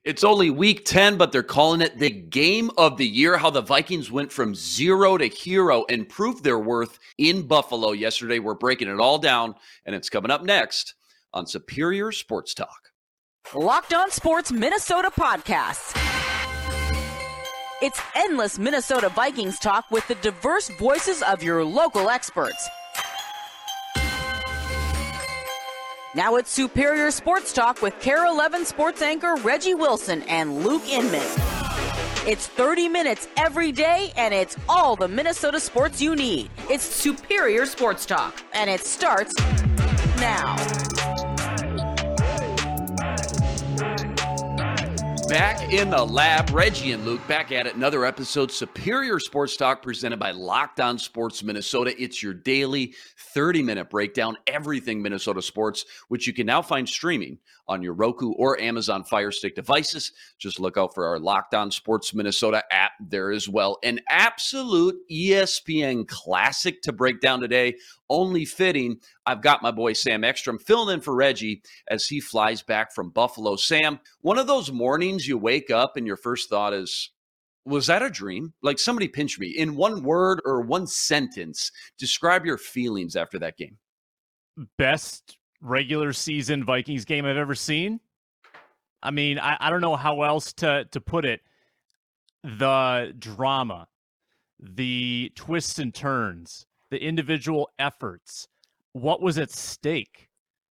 It's only week 10, but they're calling it the game of the year. How the Vikings went from zero to hero and proved their worth in Buffalo yesterday. We're breaking it all down, and it's coming up next on Superior Sports Talk. Locked On Sports Minnesota Podcasts. It's endless Minnesota Vikings talk with the diverse voices of your local experts. Now it's Superior Sports Talk with KARE 11 sports anchor Reggie Wilson and Luke Inman. It's 30 minutes every day, and it's all the Minnesota sports you need. It's Superior Sports Talk, and it starts now. Back in the lab, Reggie and Luke back at it. Another episode, Superior Sports Talk, presented by Locked On Sports Minnesota. It's your daily 30-minute breakdown, everything Minnesota sports, which you can now find streaming on your Roku or Amazon Fire Stick devices. Just look out for our Locked On Sports Minnesota app there as well. An absolute ESPN classic to break down today. Only fitting, I've got my boy Sam Ekstrom filling in for Reggie as he flies back from Buffalo. Sam, one of those mornings you wake up and your first thought is, was that a dream? Like, somebody pinch me. In one word or one sentence, describe your feelings after that game. Best regular season Vikings game I've ever seen. I mean, I don't know how else to put it. The drama, the twists and turns, the individual efforts, what was at stake,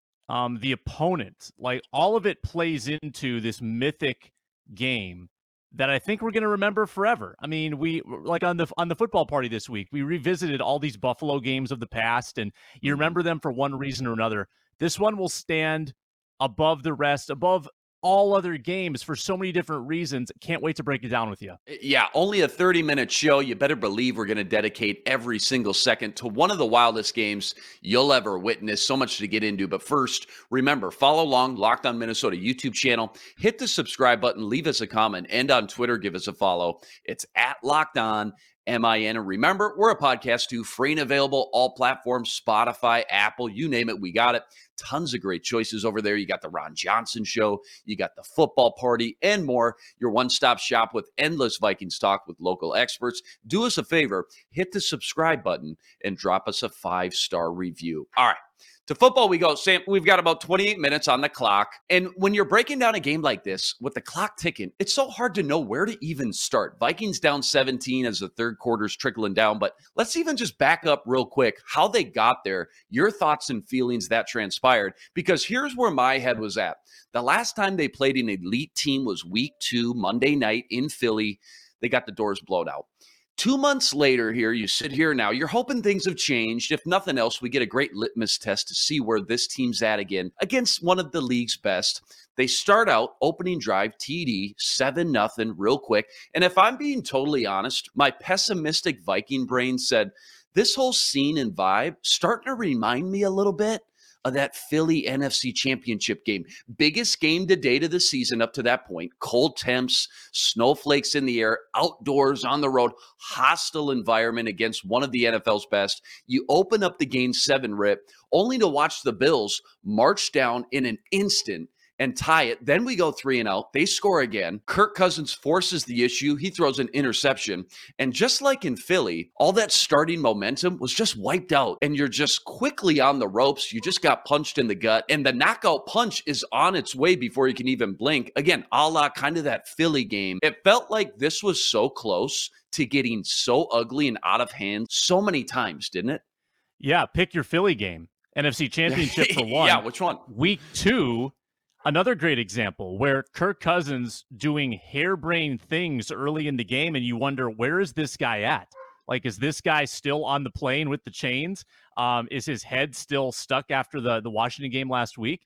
the opponent, like all of it plays into this mythic game that I think we're going to remember forever. I mean, we like on the football party this week, we revisited all these Buffalo games of the past, and you remember them for one reason or another. This one will stand above the rest, above all other games for so many different reasons. Can't wait to break it down with you. Yeah, only a 30-minute show. You better believe we're going to dedicate every single second to one of the wildest games you'll ever witness. So much to get into. But first, remember, follow along Locked On Minnesota YouTube channel. Hit the subscribe button. Leave us a comment. And on Twitter, give us a follow. It's at Locked On MIN. And remember, we're a podcast too, free and available, all platforms, Spotify, Apple, you name it, we got it. Tons of great choices over there. You got the Ron Johnson Show, you got the football party, and more. Your one-stop shop with endless Vikings talk with local experts. Do us a favor, hit the subscribe button and drop us a 5-star review. All right. To football we go. Sam, we've got about 28 minutes on the clock. And when you're breaking down a game like this with the clock ticking, it's so hard to know where to even start. Vikings down 17 as the third quarter's trickling down. But let's even just back up real quick how they got there, your thoughts and feelings that transpired. Because here's where my head was at. The last time they played an elite team was week 2, Monday night in Philly. They got the doors blown out. 2 months later here, you sit here now, you're hoping things have changed. If nothing else, we get a great litmus test to see where this team's at again against one of the league's best. They start out opening drive, TD, 7-0 real quick. And if I'm being totally honest, my pessimistic Viking brain said, this whole scene and vibe starting to remind me a little bit of that Philly NFC Championship game. Biggest game to date of the season up to that point. Cold temps, snowflakes in the air, outdoors, on the road, hostile environment against one of the NFL's best. You open up the game 7 rip, only to watch the Bills march down in an instant and tie it. Then we go 3-0. They score again. Kirk Cousins forces the issue. He throws an interception. And just like in Philly, all that starting momentum was just wiped out. And you're just quickly on the ropes. You just got punched in the gut. And the knockout punch is on its way before you can even blink. Again, a la kind of that Philly game. It felt like this was so close to getting so ugly and out of hand so many times, didn't it? Yeah, pick your Philly game. NFC Championship for one. Yeah, which one? Week 2, another great example where Kirk Cousins doing harebrained things early in the game, and you wonder, where is this guy at? Like, is this guy still on the plane with the chains? Is his head still stuck after the Washington game last week?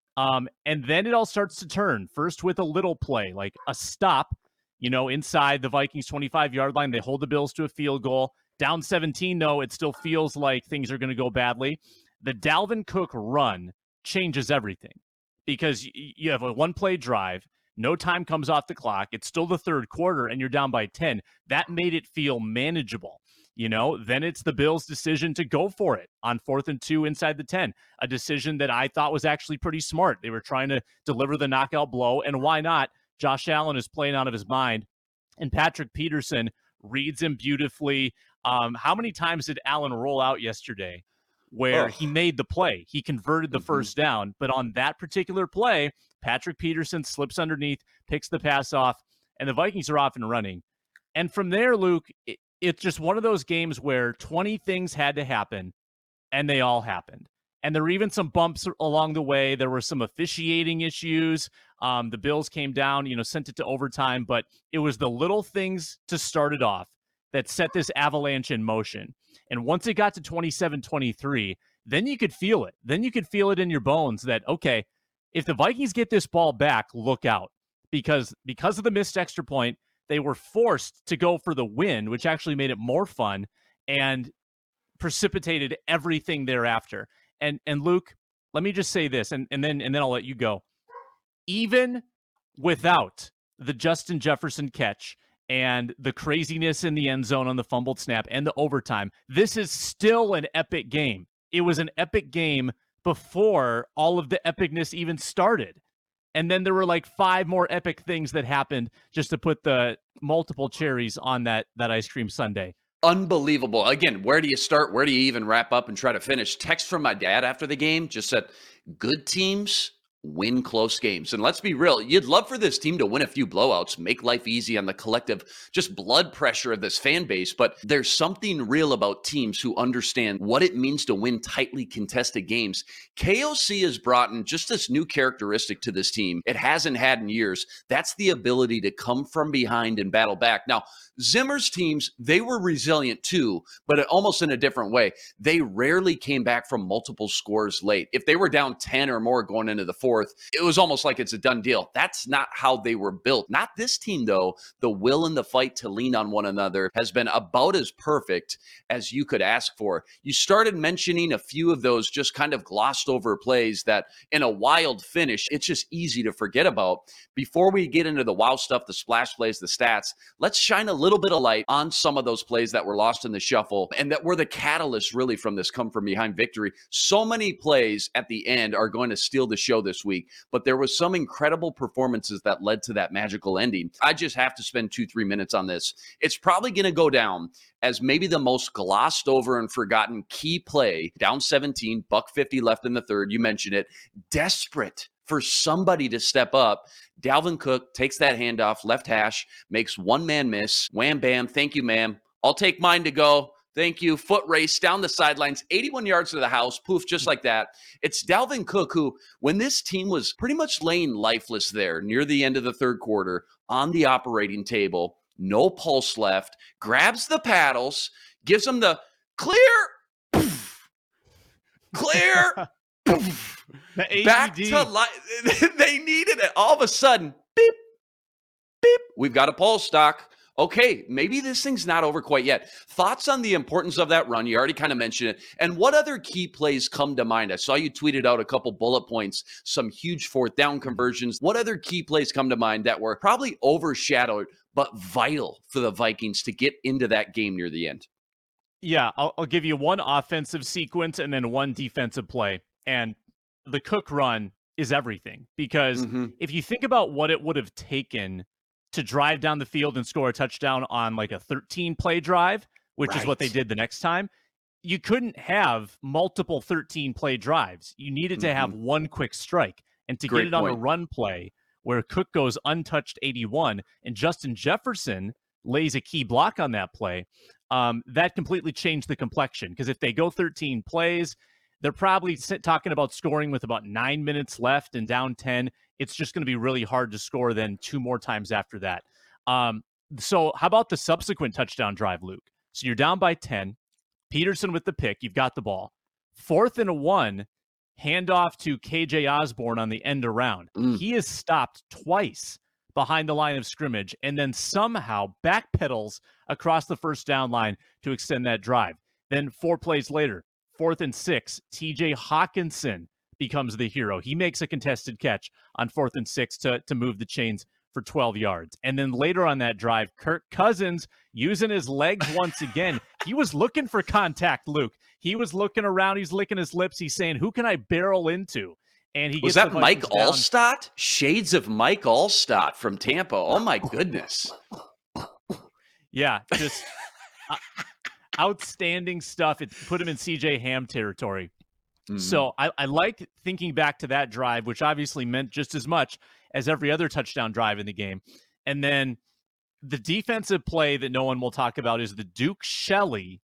And then it all starts to turn, first with a little play, like a stop, inside the Vikings 25-yard line. They hold the Bills to a field goal. Down 17, though, it still feels like things are going to go badly. The Dalvin Cook run changes everything, because you have a one-play drive, no time comes off the clock, it's still the third quarter, and you're down by 10. That made it feel manageable. Then it's the Bills' decision to go for it on 4th and 2 inside the 10, a decision that I thought was actually pretty smart. They were trying to deliver the knockout blow, and why not? Josh Allen is playing out of his mind, and Patrick Peterson reads him beautifully. How many times did Allen roll out yesterday where he made the play? He converted the first down, but on that particular play, Patrick Peterson slips underneath, picks the pass off, and the Vikings are off and running. And from there, Luke, it's just one of those games where 20 things had to happen, and they all happened. And there were even some bumps along the way. There were some officiating issues. The Bills came down, sent it to overtime, but it was the little things to start it off that set this avalanche in motion. And once it got to 27-23, then you could feel it. Then you could feel it in your bones that, okay, if the Vikings get this ball back, look out. Because of the missed extra point, they were forced to go for the win, which actually made it more fun and precipitated everything thereafter. And Luke, let me just say this, and then I'll let you go. Even without the Justin Jefferson catch and the craziness in the end zone on the fumbled snap and the overtime, this is still an epic game. It was an epic game before all of the epicness even started. And then there were like 5 more epic things that happened just to put the multiple cherries on that ice cream sundae. Unbelievable. Again, where do you start? Where do you even wrap up and try to finish? Text from my dad after the game just said, good teams win close games. And let's be real, you'd love for this team to win a few blowouts, make life easy on the collective just blood pressure of this fan base. But there's something real about teams who understand what it means to win tightly contested games. KOC has brought in just this new characteristic to this team it hasn't had in years. That's the ability to come from behind and battle back. Now, Zimmer's teams, they were resilient too, but almost in a different way. They rarely came back from multiple scores late. If they were down 10 or more going into the fourth, it was almost like it's a done deal. That's not how they were built. Not this team, though. The will and the fight to lean on one another has been about as perfect as you could ask for. You started mentioning a few of those just kind of glossed over plays that in a wild finish, it's just easy to forget about. Before we get into the wow stuff, the splash plays, the stats, let's shine a little bit of light on some of those plays that were lost in the shuffle and that were the catalyst really from this come from behind victory. So many plays at the end are going to steal the show this week, but there was some incredible performances that led to that magical ending. I just have to spend 2-3 minutes on this. It's probably going to go down as maybe the most glossed over and forgotten key play, down 17, $150 left in the third. You mentioned it. Desperate for somebody to step up. Dalvin Cook takes that handoff, left hash, makes one man miss. Wham, bam. Thank you, ma'am. I'll take mine to go. Thank you. Foot race down the sidelines, 81 yards to the house. Poof, just like that. It's Dalvin Cook who, when this team was pretty much laying lifeless there near the end of the third quarter on the operating table, no pulse left, grabs the paddles, gives them the clear, poof, clear, poof. Back to life. They needed it. All of a sudden, beep, beep. We've got a pulse stock. Okay, maybe this thing's not over quite yet. Thoughts on the importance of that run? You already kind of mentioned it. And what other key plays come to mind? I saw you tweeted out a couple bullet points, some huge fourth down conversions. What other key plays come to mind that were probably overshadowed but vital for the Vikings to get into that game near the end? Yeah, I'll give you one offensive sequence and then one defensive play. And the Cook run is everything because if you think about what it would have taken to drive down the field and score a touchdown on like a 13-play drive, which is what they did the next time, you couldn't have multiple 13-play drives. You needed to have one quick strike. And to get it on a run play where Cook goes untouched 81 and Justin Jefferson lays a key block on that play, that completely changed the complexion. Because if they go 13 plays, they're probably talking about scoring with about 9 minutes left and down 10. It's just going to be really hard to score then 2 more times after that. So how about the subsequent touchdown drive, Luke? So you're down by 10. Peterson with the pick. You've got the ball. 4th and 1, handoff to KJ Osborne on the end around. He is stopped twice behind the line of scrimmage and then somehow backpedals across the first down line to extend that drive. Then 4 plays later, 4th and 6, TJ Hawkinson becomes the hero. He makes a contested catch on 4th and 6 to move the chains for 12 yards. And then later on that drive, Kirk Cousins using his legs once again. He was looking for contact, Luke. He was looking around. He's licking his lips. He's saying, who can I barrel into? And he Was gets that Mike down. Alstott? Shades of Mike Alstott from Tampa. Oh my goodness. Yeah, just outstanding stuff. It put him in CJ Ham territory. Mm-hmm. So I like thinking back to that drive, which obviously meant just as much as every other touchdown drive in the game. And then the defensive play that no one will talk about is the Duke Shelley.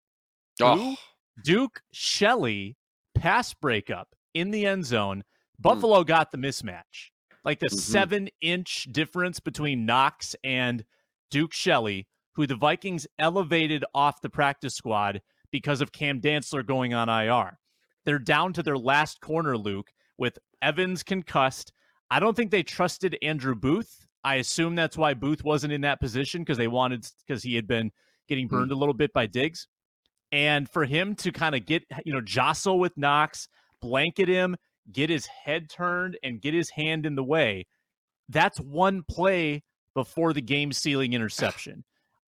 Duke Shelley pass breakup in the end zone. Buffalo got the mismatch. Like the 7-inch difference between Knox and Duke Shelley, who the Vikings elevated off the practice squad because of Cam Dantzler going on IR. They're down to their last corner, Luke, with Evans concussed. I don't think they trusted Andrew Booth. I assume that's why Booth wasn't in that position because he had been getting burned a little bit by Diggs. And for him to kind of jostle with Knox, blanket him, get his head turned, and get his hand in the way, that's one play before the game-sealing interception.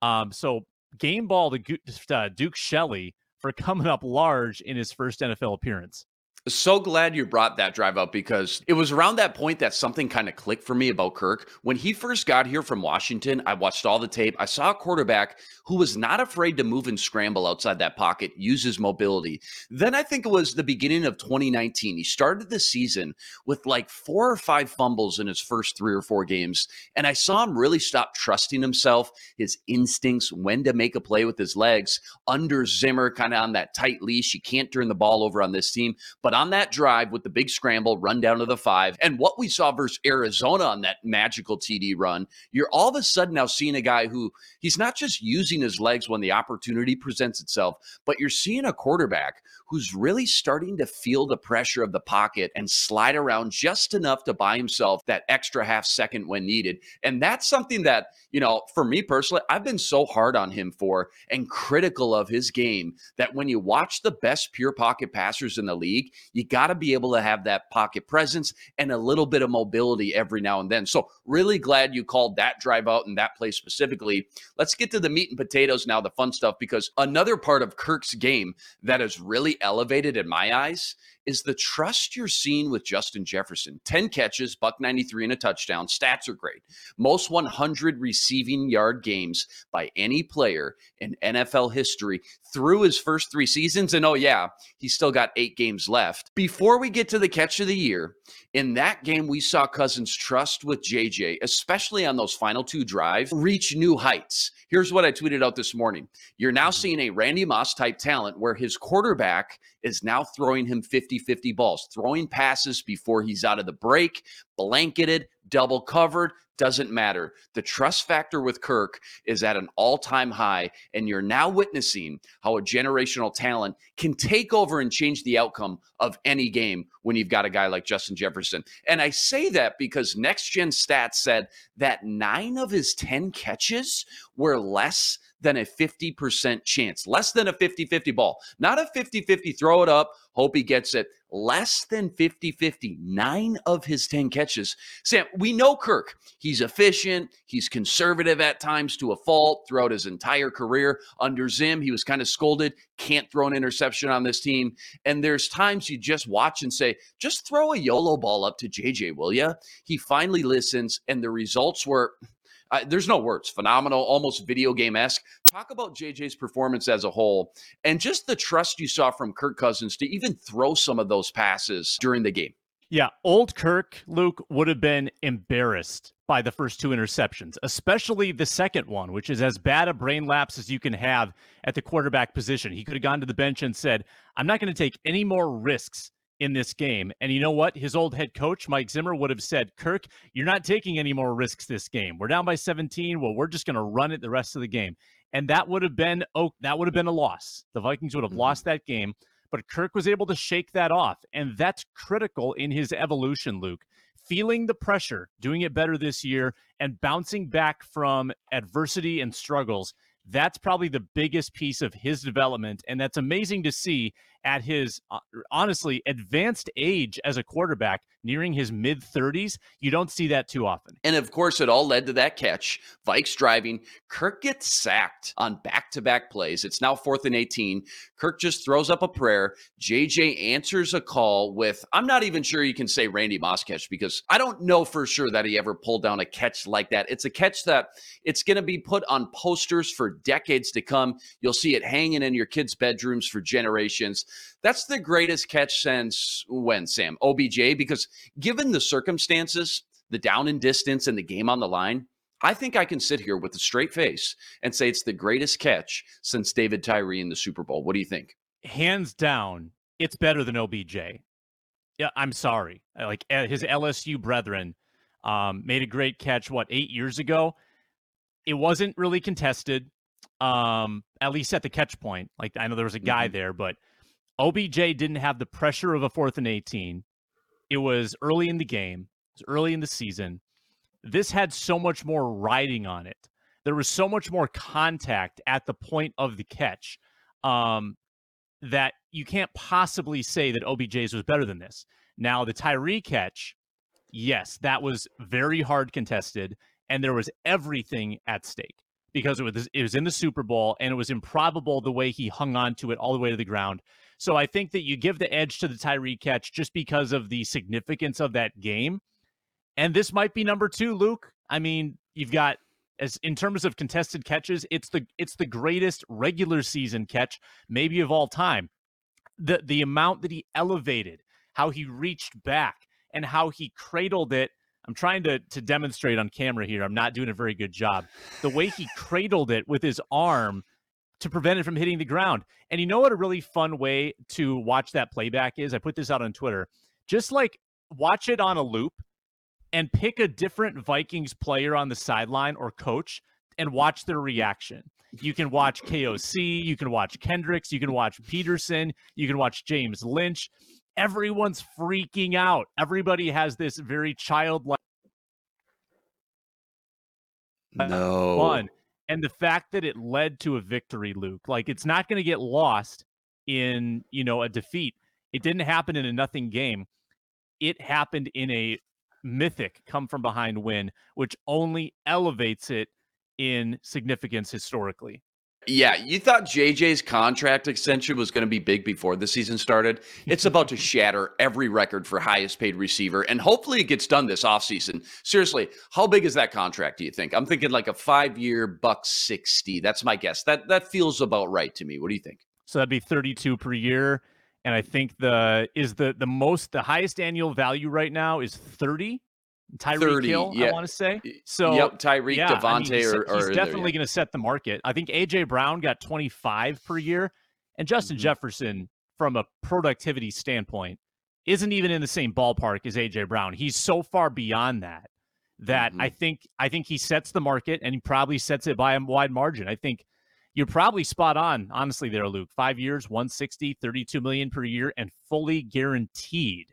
So game ball to Duke Shelley for coming up large in his first NFL appearance. So glad you brought that drive up, because it was around that point that something kind of clicked for me about Kirk. When he first got here from Washington, I watched all the tape. I saw a quarterback who was not afraid to move and scramble outside that pocket, use his mobility. Then I think it was the beginning of 2019. He started the season with like 4 or 5 fumbles in his first 3 or 4 games. And I saw him really stop trusting himself, his instincts, when to make a play with his legs, under Zimmer, kind of on that tight leash. You can't turn the ball over on this team. But on that drive with the big scramble, run down to the 5, and what we saw versus Arizona on that magical TD run, you're all of a sudden now seeing a guy who he's not just using his legs when the opportunity presents itself, but you're seeing a quarterback who's really starting to feel the pressure of the pocket and slide around just enough to buy himself that extra half second when needed. And that's something that, for me personally, I've been so hard on him for and critical of his game, that when you watch the best pure pocket passers in the league, you got to be able to have that pocket presence and a little bit of mobility every now and then. So really glad you called that drive out and that play specifically. Let's get to the meat and potatoes now, the fun stuff, because another part of Kirk's game that is really elevated in my eyes is the trust you're seeing with Justin Jefferson. 10 catches, $193 and a touchdown. Stats are great. Most 100 receiving yard games by any player in NFL history through his first 3 seasons. And he's still got 8 games left. Before we get to the catch of the year, in that game, we saw Cousins' trust with JJ, especially on those final 2 drives, reach new heights. Here's what I tweeted out this morning. You're now seeing a Randy Moss type talent where his quarterback is now throwing him 50-50 balls, throwing passes before he's out of the break, blanketed, double covered, doesn't matter. The trust factor with Kirk is at an all-time high, and you're now witnessing how a generational talent can take over and change the outcome of any game when you've got a guy like Justin Jefferson. And I say that because Next Gen Stats said that 9 of his 10 catches were less than a 50% chance, less than a 50-50 ball, not a 50-50 throw it up, hope he gets it, less than 50-50, 9 of his 10 catches. Sam, we know Kirk, he's efficient, he's conservative at times to a fault throughout his entire career. Under Zim, he was kind of scolded, can't throw an interception on this team. And there's times you just watch and say, just throw a YOLO ball up to JJ, will ya? He finally listens, and the results were... there's no words. Phenomenal, almost video game-esque. Talk about JJ's performance as a whole and just the trust you saw from Kirk Cousins to even throw some of those passes during the game. Yeah, old Kirk, Luke, would have been embarrassed by the first 2 interceptions, especially the second one, which is as bad a brain lapse as you can have at the quarterback position. He could have gone to the bench and said, I'm not going to take any more risks in this game. And you know what? His old head coach, Mike Zimmer, would have said, Kirk, you're not taking any more risks this game. We're down by 17. Well, we're just going to run it the rest of the game. And that would have been a loss. The Vikings would have lost that game, but Kirk was able to shake that off. And that's critical in his evolution, Luke. Feeling the pressure, doing it better this year, and bouncing back from adversity and struggles. That's probably the biggest piece of his development, and that's amazing to see at his honestly advanced age as a quarterback, nearing his mid-30s. You don't see that too often. And of course, it all led to that catch. Vikes driving. Kirk gets sacked on back-to-back plays. It's now 4th and 18. Kirk just throws up a prayer. JJ answers a call with, I'm not even sure you can say Randy Moss catch, because I don't know for sure that he ever pulled down a catch like that. It's a catch that it's going to be put on posters for decades to come. You'll see it hanging in your kids' bedrooms for generations. That's the greatest catch since when, Sam? OBJ? Because given the circumstances, the down and distance and the game on the line, I think I can sit here with a straight face and say it's the greatest catch since David Tyree in the Super Bowl. What do you think? Hands down, it's better than OBJ. Yeah, I'm sorry. Like his LSU brethren made a great catch, 8 years ago? It wasn't really contested, at least at the catch point. Like, I know there was a guy there, but OBJ didn't have the pressure of a 4th and 18. It was early in the game. It was early in the season. This had so much more riding on it. There was so much more contact at the point of the catch that you can't possibly say that OBJ's was better than this. Now, the Tyree catch, yes, that was very hard contested, and there was everything at stake because it was in the Super Bowl, and it was improbable the way he hung on to it all the way to the ground. So I think that you give the edge to the Tyree catch just because of the significance of that game. And this might be number 2, Luke. I mean, you've got, as in terms of contested catches, it's the greatest regular season catch maybe of all time. The amount that he elevated, how he reached back, and how he cradled it. I'm trying to demonstrate on camera here. I'm not doing a very good job. The way he cradled it with his arm to prevent it from hitting the ground. And you know what a really fun way to watch that playback is? I put this out on Twitter. Just like watch it on a loop and pick a different Vikings player on the sideline or coach and watch their reaction. You can watch KOC, you can watch Kendricks, you can watch Peterson, you can watch James Lynch. Everyone's freaking out. Everybody has this very childlike fun. And the fact that it led to a victory, Luke, like it's not going to get lost in, a defeat. It didn't happen in a nothing game. It happened in a mythic come from behind win, which only elevates it in significance historically. Yeah, you thought JJ's contract extension was going to be big before the season started. It's about to shatter every record for highest paid receiver, and hopefully it gets done this offseason. Seriously, how big is that contract, do you think? I'm thinking like a 5-year $160. That's my guess. That feels about right to me. What do you think? So that'd be 32 per year, and I think the highest annual value right now is 30. Tyreek Hill, yeah. I want to say. So, yep, Tyreek, yeah, Devontae, he's definitely going to set the market. I think A.J. Brown got 25 per year, and Justin Jefferson, from a productivity standpoint, isn't even in the same ballpark as A.J. Brown. He's so far beyond that I think he sets the market, and he probably sets it by a wide margin. I think you're probably spot on, honestly, there, Luke. 5 years, 160, $32 million per year, and fully guaranteed.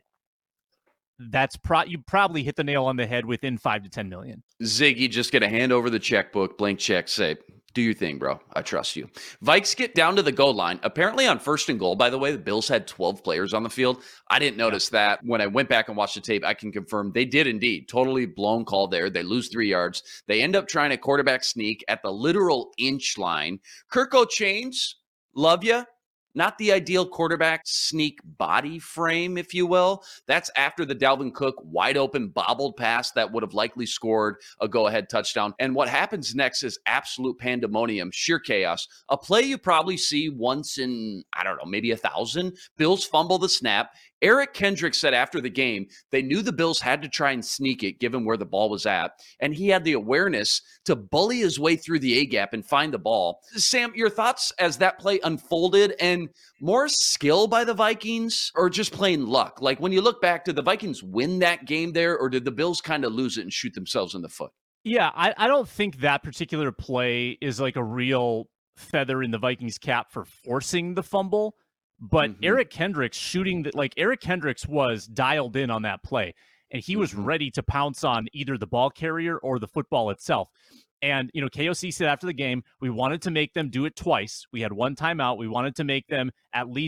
That's you probably hit the nail on the head within 5 to 10 million. Ziggy just going to hand over the checkbook, blank check, say, do your thing, bro. I trust you. Vikes get down to the goal line. Apparently on 1st and goal, by the way, the Bills had 12 players on the field. I didn't notice that. When I went back and watched the tape, I can confirm they did indeed. Totally blown call there. They lose 3 yards. They end up trying a quarterback sneak at the literal inch line. Kirko Chains, love ya. Not the ideal quarterback sneak body frame, if you will. That's after the Dalvin Cook wide open bobbled pass that would have likely scored a go-ahead touchdown. And what happens next is absolute pandemonium, sheer chaos. A play you probably see once in, I don't know, maybe 1,000. Bills fumble the snap. Eric Kendricks said after the game, they knew the Bills had to try and sneak it given where the ball was at. And he had the awareness to bully his way through the A-gap and find the ball. Sam, your thoughts as that play unfolded, and more skill by the Vikings or just plain luck? Like when you look back, did the Vikings win that game there, or did the Bills kind of lose it and shoot themselves in the foot? Yeah, I don't think that particular play is like a real feather in the Vikings cap for forcing the fumble. But Eric Kendricks Eric Kendricks was dialed in on that play, and he was ready to pounce on either the ball carrier or the football itself. And, KOC said after the game, we wanted to make them do it twice. We had one timeout. We wanted to make them at least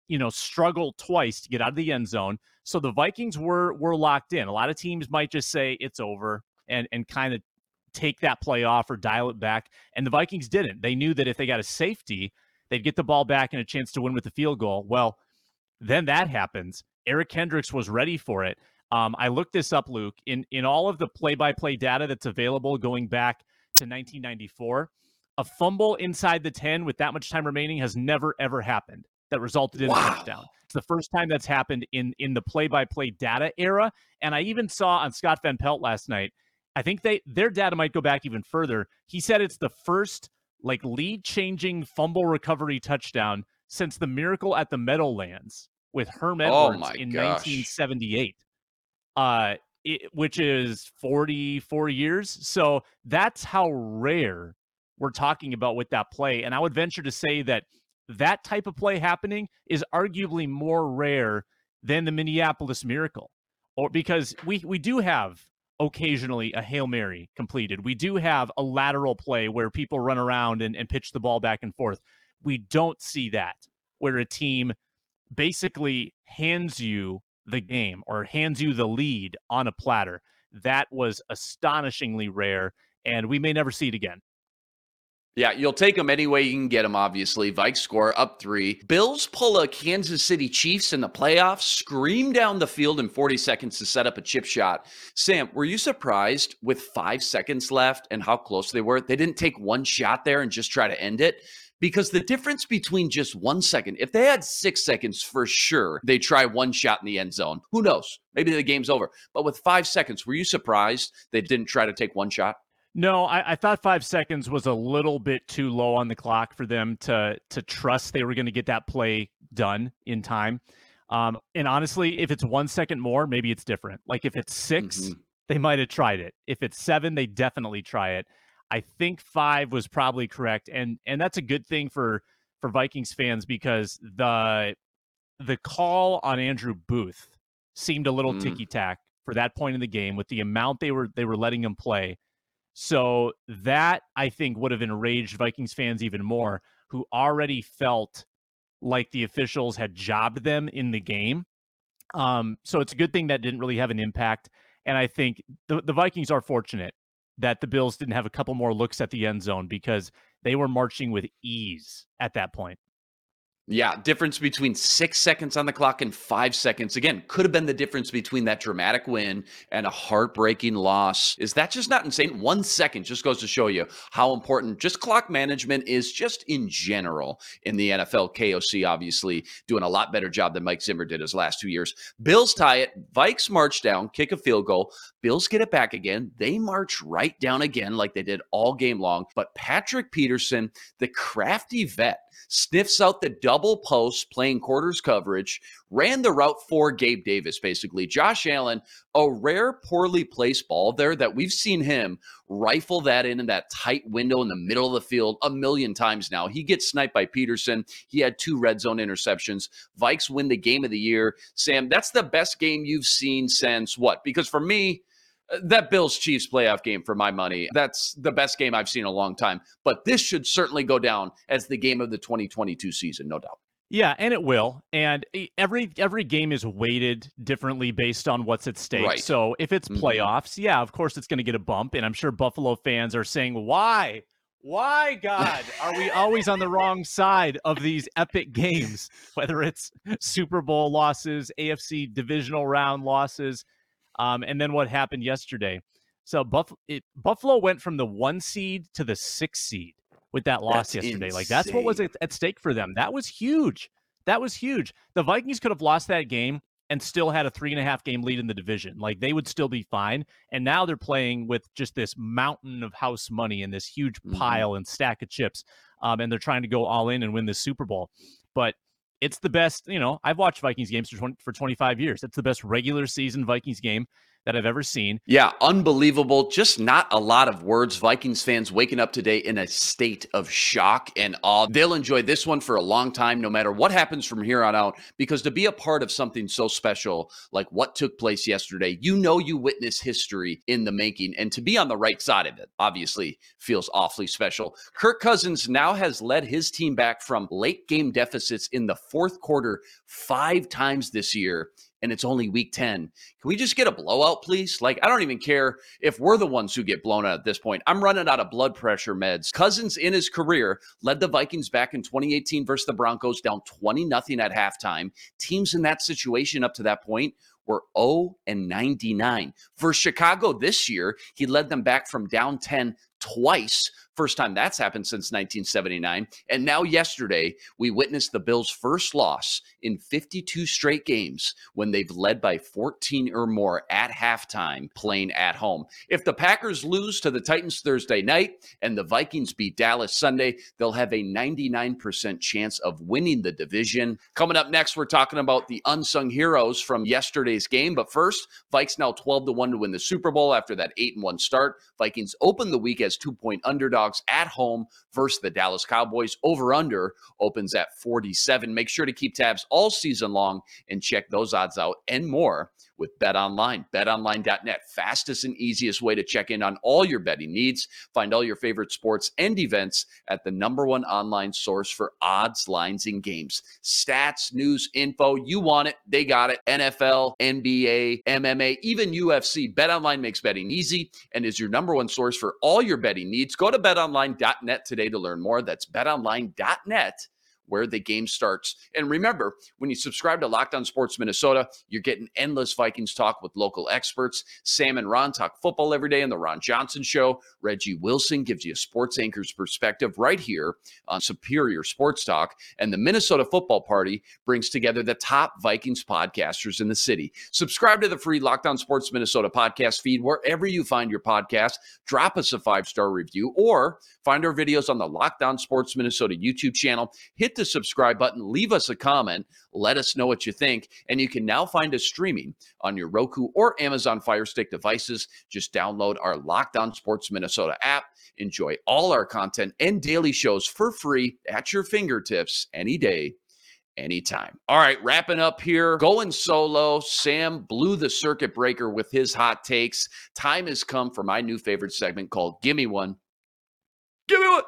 struggle twice to get out of the end zone. So the Vikings were locked in. A lot of teams might just say it's over and kind of take that play off or dial it back. And the Vikings didn't. They knew that if they got a safety, they'd get the ball back and a chance to win with the field goal. Well, then that happens. Eric Kendricks was ready for it. I looked this up, Luke. In all of the play-by-play data that's available going back to 1994, a fumble inside the 10 with that much time remaining has never, ever happened that resulted in a touchdown. It's the first time that's happened in the play-by-play data era. And I even saw on Scott Van Pelt last night, I think their data might go back even further. He said it's the first lead-changing fumble recovery touchdown since the Miracle at the Meadowlands with Herm Edwards in 1978, which is 44 years. So that's how rare we're talking about with that play. And I would venture to say that type of play happening is arguably more rare than the Minneapolis Miracle, or because we do have occasionally a Hail Mary completed. We do have a lateral play where people run around and pitch the ball back and forth. We don't see that where a team basically hands you the game or hands you the lead on a platter. That was astonishingly rare, and we may never see it again. Yeah, you'll take them any way you can get them, obviously. Vikes score up 3. Bills pull a Kansas City Chiefs in the playoffs, scream down the field in 40 seconds to set up a chip shot. Sam, were you surprised with 5 seconds left and how close they were? They didn't take one shot there and just try to end it? Because the difference between just 1 second, if they had 6 seconds for sure, they try one shot in the end zone. Who knows? Maybe the game's over. But with 5 seconds, were you surprised they didn't try to take one shot? No, I thought 5 seconds was a little bit too low on the clock for them to trust they were going to get that play done in time. And honestly, if it's 1 second more, maybe it's different. Like if it's 6, they might have tried it. If it's 7, they definitely try it. I think 5 was probably correct. And that's a good thing for Vikings fans because the call on Andrew Booth seemed a little ticky-tack for that point in the game with the amount they were letting him play. So that, I think, would have enraged Vikings fans even more, who already felt like the officials had jobbed them in the game. So it's a good thing that didn't really have an impact. And I think the Vikings are fortunate that the Bills didn't have a couple more looks at the end zone because they were marching with ease at that point. Yeah, difference between 6 seconds on the clock and 5 seconds. Again, could have been the difference between that dramatic win and a heartbreaking loss. Is that just not insane? 1 second just goes to show you how important just clock management is just in general in the NFL. KOC obviously doing a lot better job than Mike Zimmer did his last 2 years. Bills tie it. Vikes march down, kick a field goal. Bills get it back again. They march right down again like they did all game long. But Patrick Peterson, the crafty vet, sniffs out the double post playing quarters coverage, ran the route for Gabe Davis, basically. Josh Allen, a rare poorly placed ball there that we've seen him rifle that in that tight window in the middle of the field a million times now. He gets sniped by Peterson. He had 2 red zone interceptions. Vikes win the game of the year. Sam, that's the best game you've seen since what? Because for me, that Bills-Chiefs playoff game, for my money, that's the best game I've seen in a long time. But this should certainly go down as the game of the 2022 season, no doubt. Yeah, and it will. And every game is weighted differently based on what's at stake. Right. So if it's playoffs, yeah, of course it's going to get a bump. And I'm sure Buffalo fans are saying, why? Why, God, are we always on the wrong side of these epic games? Whether it's Super Bowl losses, AFC divisional round losses, and then what happened yesterday. So Buffalo went from the 1 seed to the 6 seed with that loss yesterday. Insane. Like that's what was at stake for them. That was huge. That was huge. The Vikings could have lost that game and still had a 3.5 game lead in the division. Like they would still be fine. And now they're playing with just this mountain of house money and this huge pile and stack of chips. And they're trying to go all in and win this Super Bowl. But it's the best, I've watched Vikings games for 25 years. It's the best regular season Vikings game that I've ever seen. Yeah, unbelievable. Just not a lot of words. Vikings fans waking up today in a state of shock and awe. They'll enjoy this one for a long time, no matter what happens from here on out, because to be a part of something so special like what took place yesterday, you witness history in the making, and to be on the right side of it obviously feels awfully special. Kirk Cousins now has led his team back from late game deficits in the fourth quarter 5 times this year, and it's only week 10. Can we just get a blowout, please? Like, I don't even care if we're the ones who get blown out at this point. I'm running out of blood pressure meds. Cousins in his career led the Vikings back in 2018 versus the Broncos down 20-0 at halftime. Teams in that situation up to that point were 0-99. For Chicago this year, he led them back from down 10 twice. First time that's happened since 1979. And now yesterday, we witnessed the Bills' first loss in 52 straight games when they've led by 14 or more at halftime playing at home. If the Packers lose to the Titans Thursday night and the Vikings beat Dallas Sunday, they'll have a 99% chance of winning the division. Coming up next, we're talking about the unsung heroes from yesterday's game. But first, Vikes now 12-1 to win the Super Bowl after that 8-1 start. Vikings open the week as 2-point underdogs at home versus the Dallas Cowboys. Over-under opens at 47. Make sure to keep tabs all season long and check those odds out and more with BetOnline. BetOnline.net, fastest and easiest way to check in on all your betting needs. Find all your favorite sports and events at the #1 online source for odds, lines, and games. Stats, news, info, you want it, they got it. NFL, NBA, MMA, even UFC. BetOnline makes betting easy and is your #1 source for all your betting needs. Go to BetOnline.net today to learn more. That's BetOnline.net, where the game starts. And remember, when you subscribe to Locked On Sports Minnesota, you're getting endless Vikings talk with local experts. Sam and Ron talk football every day on The Ron Johnson Show. Reggie Wilson gives you a sports anchor's perspective right here on Superior Sports Talk. And the Minnesota Football Party brings together the top Vikings podcasters in the city. Subscribe to the free Locked On Sports Minnesota podcast feed wherever you find your podcast. Drop us a 5-star review or find our videos on the Locked On Sports Minnesota YouTube channel. Hit the subscribe button, leave us a comment, let us know what you think, and you can now find us streaming on your Roku or Amazon Fire Stick devices. Just download our Locked On Sports Minnesota app. Enjoy all our content and daily shows for free at your fingertips any day, anytime. All right, wrapping up here, going solo. Sam blew the circuit breaker with his hot takes. Time has come for my new favorite segment called Gimme One. Give me one.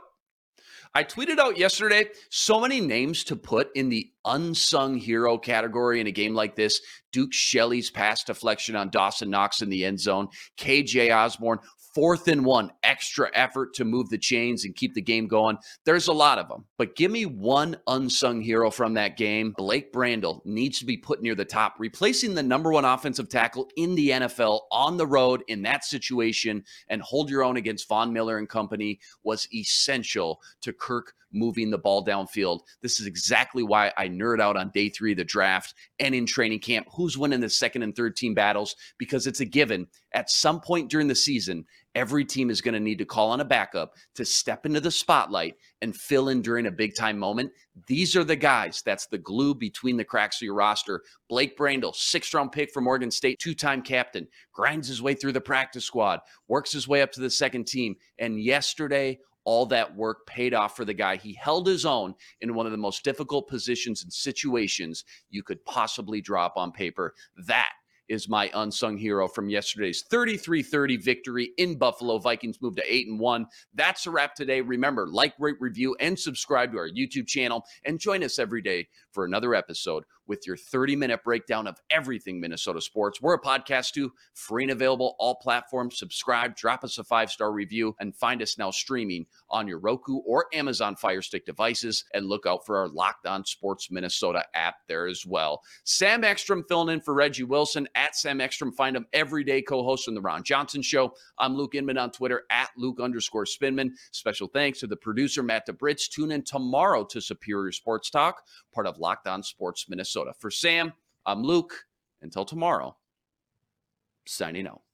I tweeted out yesterday so many names to put in the unsung hero category in a game like this. Duke Shelley's pass deflection on Dawson Knox in the end zone. KJ Osborne, 4th and 1, extra effort to move the chains and keep the game going. There's a lot of them, but give me one unsung hero from that game. Blake Brandel needs to be put near the top, replacing the #1 offensive tackle in the NFL on the road in that situation and hold your own against Von Miller and company was essential to Kirk moving the ball downfield. This is exactly why I nerd out on day 3 of the draft and in training camp. Who's winning the second and third team battles? Because it's a given. At some point during the season, every team is going to need to call on a backup to step into the spotlight and fill in during a big-time moment. These are the guys. That's the glue between the cracks of your roster. Blake Brandel, 6th-round pick from Oregon State, 2-time captain, grinds his way through the practice squad, works his way up to the second team. And yesterday, all that work paid off for the guy. He held his own in one of the most difficult positions and situations you could possibly drop on paper. That is my unsung hero from yesterday's 33-30 victory in Buffalo. Vikings moved to 8-1. That's a wrap today. Remember, like, rate, review, and subscribe to our YouTube channel. And join us every day for another episode with your 30-minute breakdown of everything Minnesota sports. We're a podcast too, free and available, all platforms. Subscribe, drop us a 5-star review, and find us now streaming on your Roku or Amazon Fire Stick devices. And look out for our Locked On Sports Minnesota app there as well. Sam Ekstrom filling in for Reggie Wilson at Sam Ekstrom. Find him every day, co-host on The Ron Johnson Show. I'm Luke Inman on Twitter at Luke_Spinman. Special thanks to the producer, Matt DeBritz. Tune in tomorrow to Superior Sports Talk, part of Locked On Sports Minnesota. For Sam, I'm Luke. Until tomorrow, signing out.